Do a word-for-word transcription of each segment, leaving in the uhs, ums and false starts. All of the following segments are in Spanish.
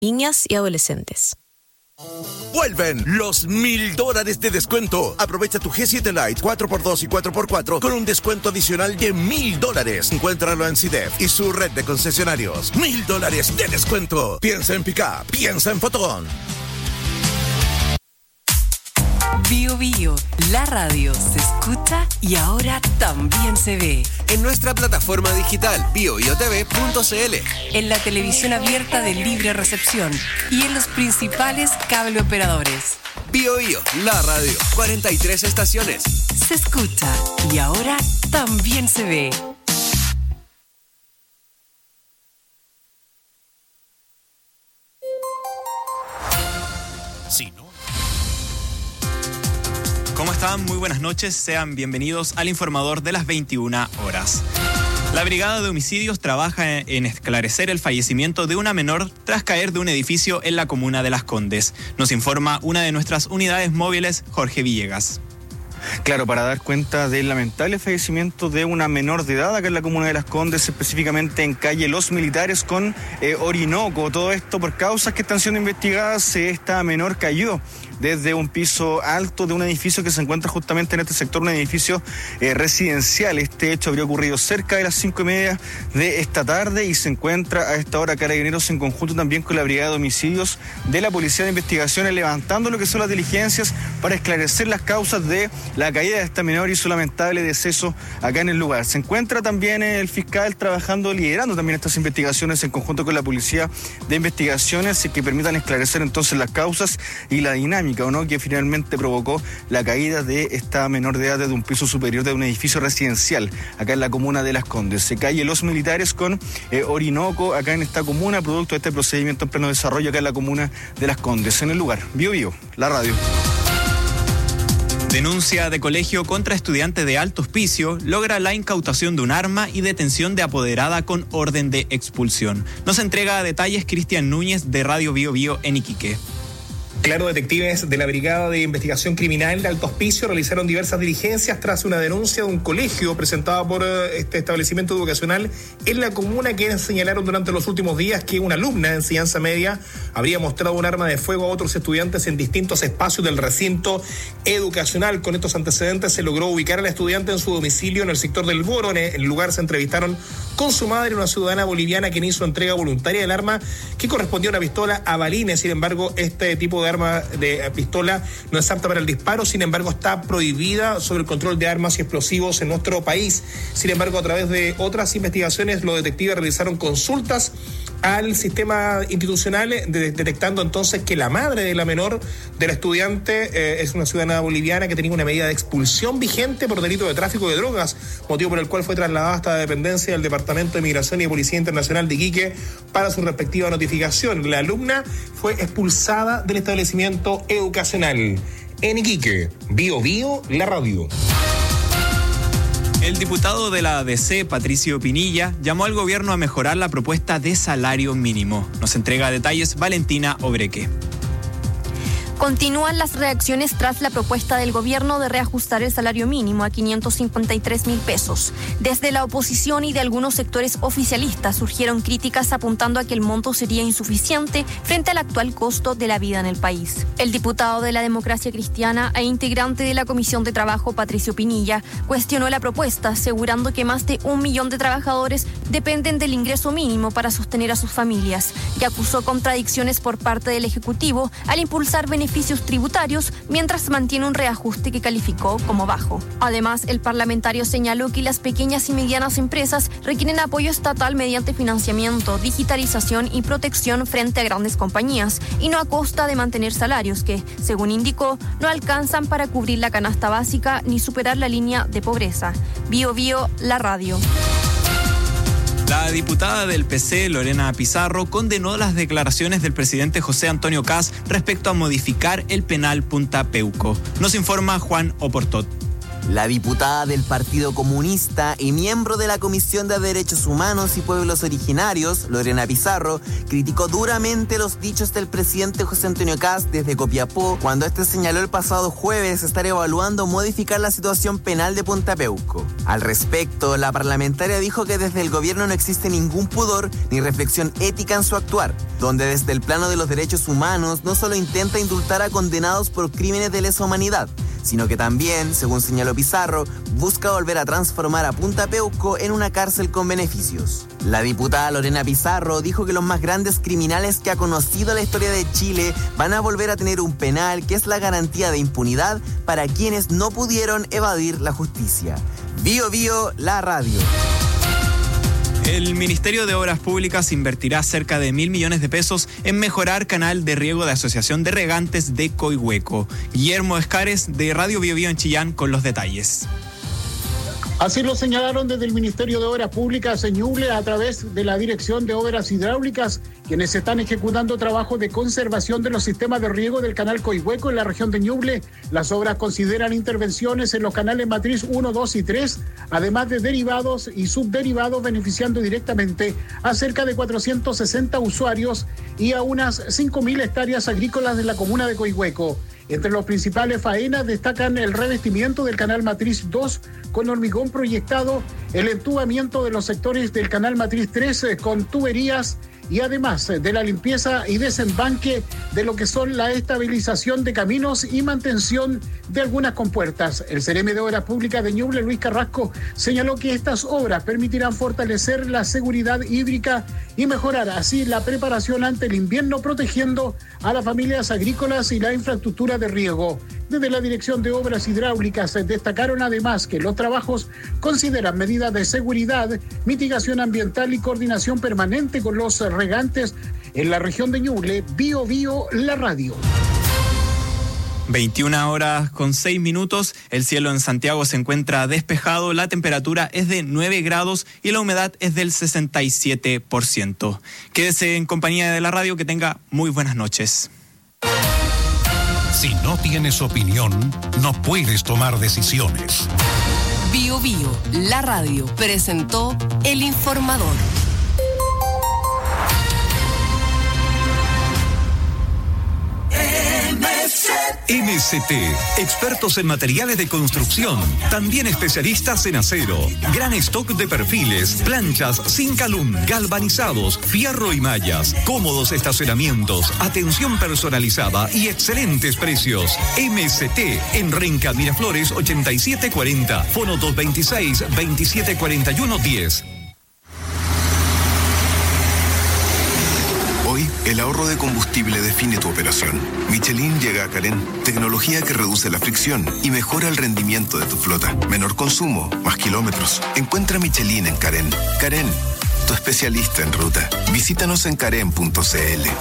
niñas y adolescentes. Vuelven los mil dólares de descuento. Aprovecha tu G siete Lite cuatro por dos y cuatro por cuatro con un descuento adicional de mil dólares. Encuéntralo en C I D E F y su red de concesionarios. Mil dólares de descuento. Piensa en Pickup, piensa en Fotón. Bio Bio, la radio se escucha y ahora también se ve. En nuestra plataforma digital bio bio t v punto c l. En la televisión abierta de libre recepción y en los principales cable operadores. Bio Bio, la radio, cuarenta y tres estaciones. Se escucha y ahora también se ve. Sí, ¿no? ¿Cómo están? Muy buenas noches. Sean bienvenidos al Informador de las veintiuna horas. La Brigada de Homicidios trabaja en esclarecer el fallecimiento de una menor tras caer de un edificio en la comuna de Las Condes. Nos informa una de nuestras unidades móviles, Jorge Villegas. Claro, para dar cuenta del lamentable fallecimiento de una menor de edad acá en la comuna de Las Condes, específicamente en calle Los Militares con eh, Orinoco. Todo esto por causas que están siendo investigadas. Esta menor cayó desde un piso alto de un edificio que se encuentra justamente en este sector, un edificio eh, residencial. Este hecho habría ocurrido cerca de las cinco y media de esta tarde y se encuentra a esta hora Carabineros en conjunto también con la Brigada de Homicidios de la Policía de Investigaciones, levantando lo que son las diligencias para esclarecer las causas de la caída de esta menor y su lamentable deceso acá en el lugar. Se encuentra también el fiscal trabajando, liderando también estas investigaciones en conjunto con la Policía de Investigaciones que permitan esclarecer entonces las causas y la dinámica o no que finalmente provocó la caída de esta menor de edad desde un piso superior de un edificio residencial acá en la comuna de Las Condes. Se calle Los Militares con eh, Orinoco acá en esta comuna, producto de este procedimiento en pleno desarrollo acá en la comuna de Las Condes. En el lugar, Bio Bio, la radio. Denuncia de colegio contra estudiante de alto hospicio logra la incautación de un arma y detención de apoderada con orden de expulsión. Nos entrega detalles Cristian Núñez de Radio Bio Bio en Iquique. Claro, detectives de la Brigada de Investigación Criminal de Alto Hospicio realizaron diversas diligencias tras una denuncia de un colegio presentada por este establecimiento educacional en la comuna, que señalaron durante los últimos días que una alumna de enseñanza media habría mostrado un arma de fuego a otros estudiantes en distintos espacios del recinto educacional. Con estos antecedentes se logró ubicar a la estudiante en su domicilio en el sector del Boro. En el lugar se entrevistaron con su madre, una ciudadana boliviana quien hizo entrega voluntaria del arma que correspondía a una pistola a balines. Sin embargo, este tipo de arma de pistola no es apta para el disparo, sin embargo está prohibida sobre el control de armas y explosivos en nuestro país. Sin embargo, a través de otras investigaciones, los detectives realizaron consultas al sistema institucional, de, detectando entonces que la madre de la menor de la estudiante eh, es una ciudadana boliviana que tenía una medida de expulsión vigente por delito de tráfico de drogas, motivo por el cual fue trasladada hasta la dependencia del Departamento de Migración y de Policía Internacional de Iquique para su respectiva notificación. La alumna fue expulsada del establecimiento educacional. En Iquique, Bio Bio, la radio. El diputado de la A D C, Patricio Pinilla, llamó al gobierno a mejorar la propuesta de salario mínimo. Nos entrega detalles Valentina Obreque. Continúan las reacciones tras la propuesta del gobierno de reajustar el salario mínimo a quinientos cincuenta y tres mil pesos. Desde la oposición y de algunos sectores oficialistas surgieron críticas apuntando a que el monto sería insuficiente frente al actual costo de la vida en el país. El diputado de la Democracia Cristiana e integrante de la Comisión de Trabajo, Patricio Pinilla, cuestionó la propuesta, asegurando que más de un millón de trabajadores dependen del ingreso mínimo para sostener a sus familias, y acusó contradicciones por parte del Ejecutivo al impulsar beneficios beneficios tributarios mientras mantiene un reajuste que calificó como bajo. Además, el parlamentario señaló que las pequeñas y medianas empresas requieren apoyo estatal mediante financiamiento, digitalización y protección frente a grandes compañías y no a costa de mantener salarios que, según indicó, no alcanzan para cubrir la canasta básica ni superar la línea de pobreza. Bio Bio, la radio. La diputada del P C, Lorena Pizarro, condenó las declaraciones del presidente José Antonio Kast respecto a modificar el penal Punta Peuco. Nos informa Juan Oportot. La diputada del Partido Comunista y miembro de la Comisión de Derechos Humanos y Pueblos Originarios, Lorena Pizarro, criticó duramente los dichos del presidente José Antonio Kast desde Copiapó, cuando este señaló el pasado jueves estar evaluando modificar la situación penal de Punta Peuco. Al respecto, la parlamentaria dijo que desde el gobierno no existe ningún pudor ni reflexión ética en su actuar, donde desde el plano de los derechos humanos no solo intenta indultar a condenados por crímenes de lesa humanidad, sino que también, según señaló Pizarro, busca volver a transformar a Punta Peuco en una cárcel con beneficios. La diputada Lorena Pizarro dijo que los más grandes criminales que ha conocido la historia de Chile van a volver a tener un penal que es la garantía de impunidad para quienes no pudieron evadir la justicia. Bío Bío, la radio. El Ministerio de Obras Públicas invertirá cerca de mil millones de pesos en mejorar canal de riego de Asociación de Regantes de Coihueco. Guillermo Escares, de Radio Bío Bío en Chillán, con los detalles. Así lo señalaron desde el Ministerio de Obras Públicas en Ñuble a través de la Dirección de Obras Hidráulicas, quienes están ejecutando trabajos de conservación de los sistemas de riego del canal Coihueco en la región de Ñuble. Las obras consideran intervenciones en los canales matriz uno, dos y tres, además de derivados y subderivados, beneficiando directamente a cerca de cuatrocientos sesenta usuarios y a unas cinco mil hectáreas agrícolas de la comuna de Coihueco. Entre los principales faenas destacan el revestimiento del canal matriz dos con hormigón proyectado, el entubamiento de los sectores del canal matriz tres con tuberías y además de la limpieza y desembanque de lo que son la estabilización de caminos y mantención de algunas compuertas. El Ceremi de Obras Públicas de Ñuble, Luis Carrasco, señaló que estas obras permitirán fortalecer la seguridad hídrica y mejorar así la preparación ante el invierno, protegiendo a las familias agrícolas y la infraestructura de riego. Desde la Dirección de Obras Hidráulicas destacaron además que los trabajos consideran medidas de seguridad, mitigación ambiental y coordinación permanente con los regantes en la región de Ñuble. Bío Bío, la radio. veintiuna horas con seis minutos, el cielo en Santiago se encuentra despejado, la temperatura es de nueve grados y la humedad es del sesenta y siete por ciento. Quédese en compañía de la radio, que tenga muy buenas noches. Si no tienes opinión, no puedes tomar decisiones. Bío Bío, la radio, presentó El Informador. M C T, expertos en materiales de construcción, también especialistas en acero, gran stock de perfiles, planchas, zinc alum, galvanizados, fierro y mallas, cómodos estacionamientos, atención personalizada y excelentes precios. M C T en Renca Miraflores ochenta y siete cuarenta, fono dos veintiséis, veintisiete cuarenta y uno diez. Hoy, el ahorro de combustible define tu operación. Michelin llega a Carén, tecnología que reduce la fricción y mejora el rendimiento de tu flota. Menor consumo, más kilómetros. Encuentra Michelin en Carén. Carén, tu especialista en ruta. Visítanos en carén punto c l.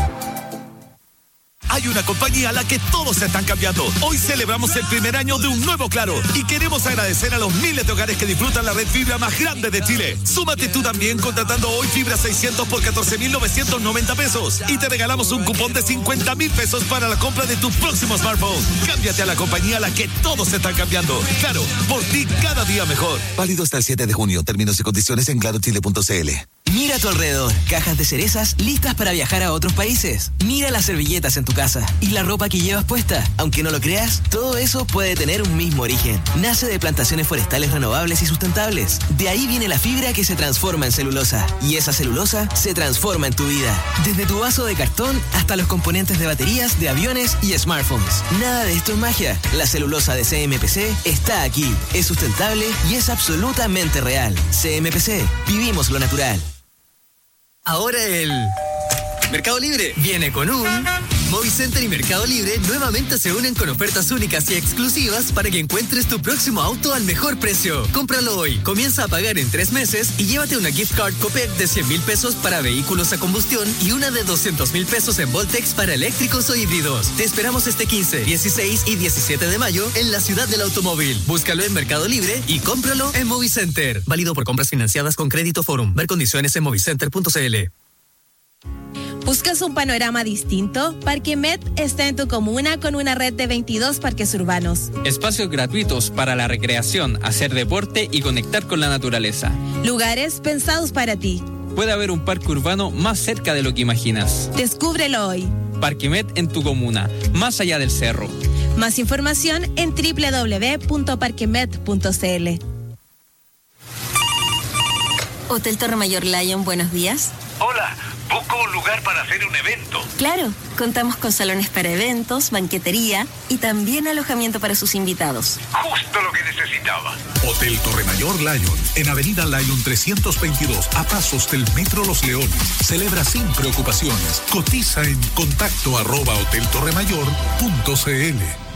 Hay una compañía a la que todos se están cambiando. Hoy celebramos el primer año de un nuevo Claro y queremos agradecer a los miles de hogares que disfrutan la red fibra más grande de Chile. Súmate tú también contratando hoy fibra seiscientos por catorce mil novecientos noventa pesos y te regalamos un cupón de cincuenta mil pesos para la compra de tu próximo smartphone. Cámbiate a la compañía a la que todos se están cambiando. Claro, por ti cada día mejor. Válido hasta el siete de junio. Términos y condiciones en claro chile punto c l. Mira a tu alrededor, cajas de cerezas listas para viajar a otros países. Mira las servilletas en tu casa y la ropa que llevas puesta. Aunque no lo creas, todo eso puede tener un mismo origen. Nace de plantaciones forestales renovables y sustentables. De ahí viene la fibra que se transforma en celulosa. Y esa celulosa se transforma en tu vida. Desde tu vaso de cartón hasta los componentes de baterías, de aviones y smartphones. Nada de esto es magia. La celulosa de C M P C está aquí. Es sustentable y es absolutamente real. C M P C. Vivimos lo natural. Ahora el Mercado Libre viene con un... Movicenter y Mercado Libre nuevamente se unen con ofertas únicas y exclusivas para que encuentres tu próximo auto al mejor precio. Cómpralo hoy, comienza a pagar en tres meses y llévate una gift card Copec de cien mil pesos para vehículos a combustión y una de doscientos mil pesos en Voltex para eléctricos o híbridos. Te esperamos este quince, dieciséis y diecisiete de mayo en la ciudad del automóvil. Búscalo en Mercado Libre y cómpralo en Movicenter. Válido por compras financiadas con Crédito Forum. Ver condiciones en movicenter punto c l. ¿Buscas un panorama distinto? Parque Met está en tu comuna con una red de veintidós parques urbanos. Espacios gratuitos para la recreación, hacer deporte y conectar con la naturaleza. Lugares pensados para ti. Puede haber un parque urbano más cerca de lo que imaginas. Descúbrelo hoy. Parque Met en tu comuna, más allá del cerro. Más información en doble u doble u doble u punto parquemet punto c l. Hotel Torre Mayor Lion, buenos días. Hola, busco un lugar para hacer un evento. Claro, contamos con salones para eventos, banquetería y también alojamiento para sus invitados. Justo lo que necesitaba. Hotel Torre Mayor Lion, en Avenida Lion trescientos veintidós, a pasos del Metro Los Leones. Celebra sin preocupaciones. Cotiza en contacto arroba hotel torre mayor punto c l.